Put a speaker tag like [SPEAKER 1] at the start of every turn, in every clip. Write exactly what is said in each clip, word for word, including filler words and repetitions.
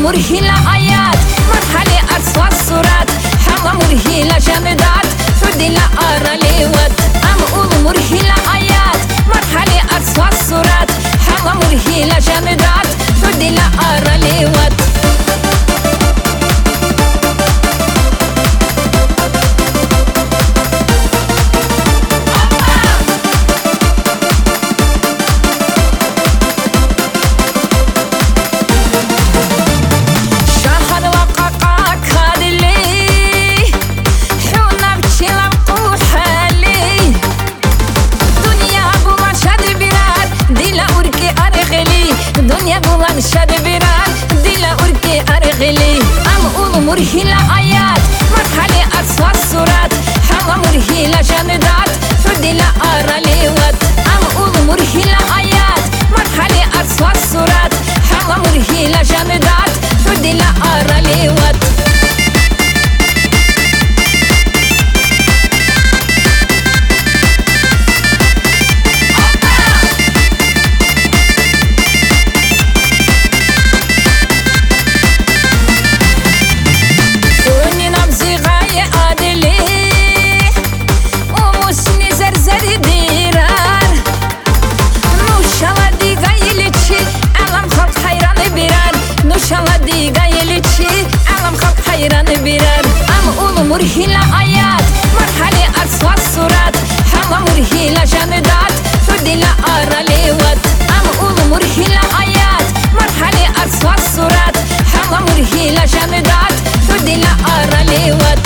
[SPEAKER 1] مرهلة آيات مرحلة أصوات صورات حما مرهلة جامدات حدي لا أرى ليوت أم أول مرهلة آيات مرحلة أصوات صورات حما مرهلة جامدات حدي لا أرى ليوت دنيا بوان شاد بران ديلا أركي أرغلي أم أول مرهلة آيات مرحلة أصوات صورات حما مرهلة جامدات حدي لا أرى ليوت أم أول مرهلة آيات مرحلة أصوات صورات حما مرهلة جامدات حدي لا أرى ليوت مرهلة آيات مرحلة أصوات صورات حما مرهلة جامدات حدي لا أرى ليوت أم أول مرهلة آيات مرحلة أصوات صورات حما مرهلة جامدات حدي لا أرى ليوت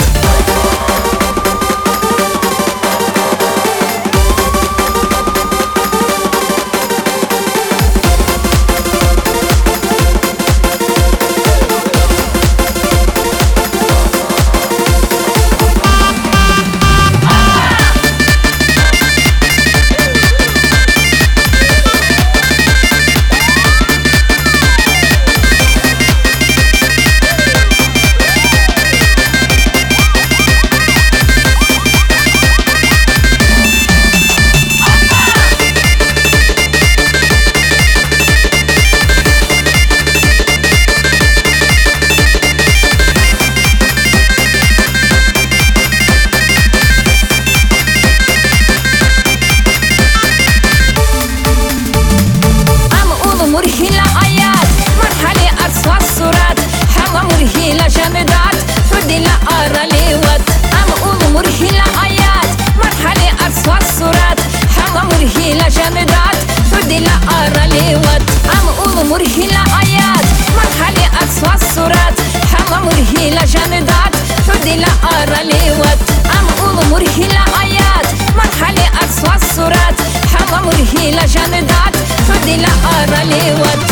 [SPEAKER 1] جامدات حدي لا أرى ليوت أم أول مرهلة آيات مرحلة أصوات صورات حما مرهلة جامدات حدي لا أرى ليوت أم أول مرهلة آيات مرحلة أصوات صورات حما مرهلة جامدات حدي لا أرى ليوت أم أول مرهلة آيات مرحلة أصوات صورات حما مرهلة جامدات حدي لا أرى ليوت